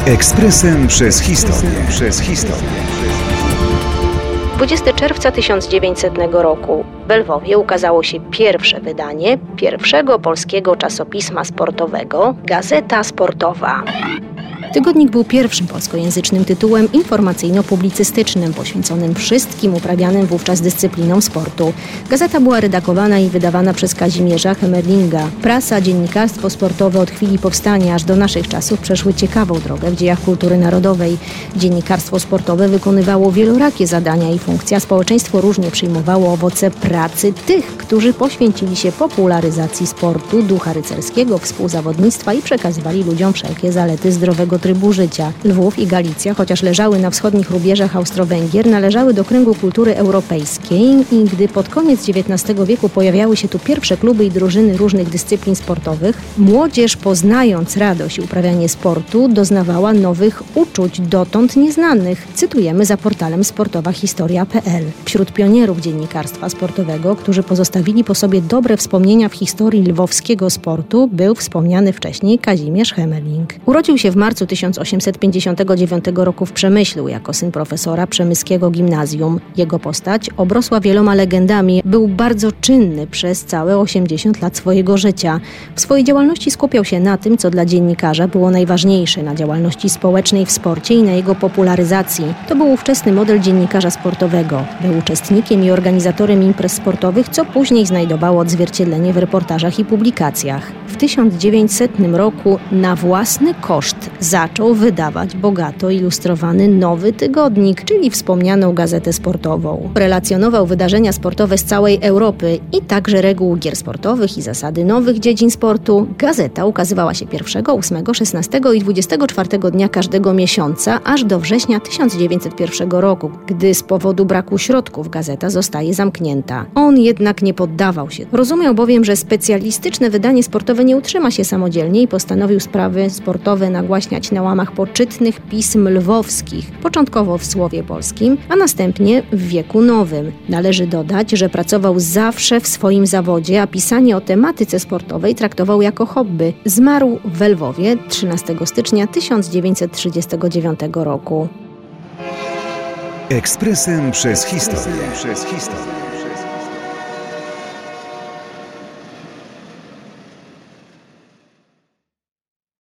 Ekspresem przez historię. 20 czerwca 1900 roku w Lwowie ukazało się pierwsze wydanie pierwszego polskiego czasopisma sportowego Gazeta Sportowa. Tygodnik był pierwszym polskojęzycznym tytułem informacyjno-publicystycznym poświęconym wszystkim uprawianym wówczas dyscyplinom sportu. Gazeta była redagowana i wydawana przez Kazimierza Hemmerlinga. Prasa, dziennikarstwo sportowe od chwili powstania aż do naszych czasów przeszły ciekawą drogę w dziejach kultury narodowej. Dziennikarstwo sportowe wykonywało wielorakie zadania i funkcje, a społeczeństwo różnie przyjmowało owoce pracy tych, którzy poświęcili się popularyzacji sportu, ducha rycerskiego, współzawodnictwa i przekazywali ludziom wszelkie zalety zdrowego trybu życia. Lwów i Galicja, chociaż leżały na wschodnich rubieżach Austro-Węgier, należały do kręgu kultury europejskiej i gdy pod koniec XIX wieku pojawiały się tu pierwsze kluby i drużyny różnych dyscyplin sportowych, młodzież, poznając radość i uprawianie sportu, doznawała nowych uczuć dotąd nieznanych. Cytujemy za portalem sportowahistoria.pl. Wśród pionierów dziennikarstwa sportowego, którzy pozostawili po sobie dobre wspomnienia w historii lwowskiego sportu, był wspomniany wcześniej Kazimierz Hemmerling. Urodził się w marcu 1859 roku w Przemyślu jako syn profesora przemyskiego gimnazjum. Jego postać obrosła wieloma legendami. Był bardzo czynny przez całe 80 lat swojego życia. W swojej działalności skupiał się na tym, co dla dziennikarza było najważniejsze, na działalności społecznej w sporcie i na jego popularyzacji. To był ówczesny model dziennikarza sportowego. Był uczestnikiem i organizatorem imprez sportowych, co później znajdowało odzwierciedlenie w reportażach i publikacjach. W 1900 roku na własny koszt zaczął wydawać bogato ilustrowany Nowy Tygodnik, czyli wspomnianą Gazetę Sportową. Relacjonował wydarzenia sportowe z całej Europy i także reguły gier sportowych i zasady nowych dziedzin sportu. Gazeta ukazywała się 1, 8, 16 i 24 dnia każdego miesiąca, aż do września 1901 roku, gdy z powodu braku środków gazeta zostaje zamknięta. On jednak nie poddawał się. Rozumiał bowiem, że specjalistyczne wydanie sportowe nie utrzyma się samodzielnie i postanowił sprawy sportowe nagłaśniać na łamach poczytnych pism lwowskich, początkowo w słowie polskim, a następnie w wieku nowym. Należy dodać, że pracował zawsze w swoim zawodzie, a pisanie o tematyce sportowej traktował jako hobby. Zmarł w Lwowie 13 stycznia 1939 roku. Ekspresem przez historię.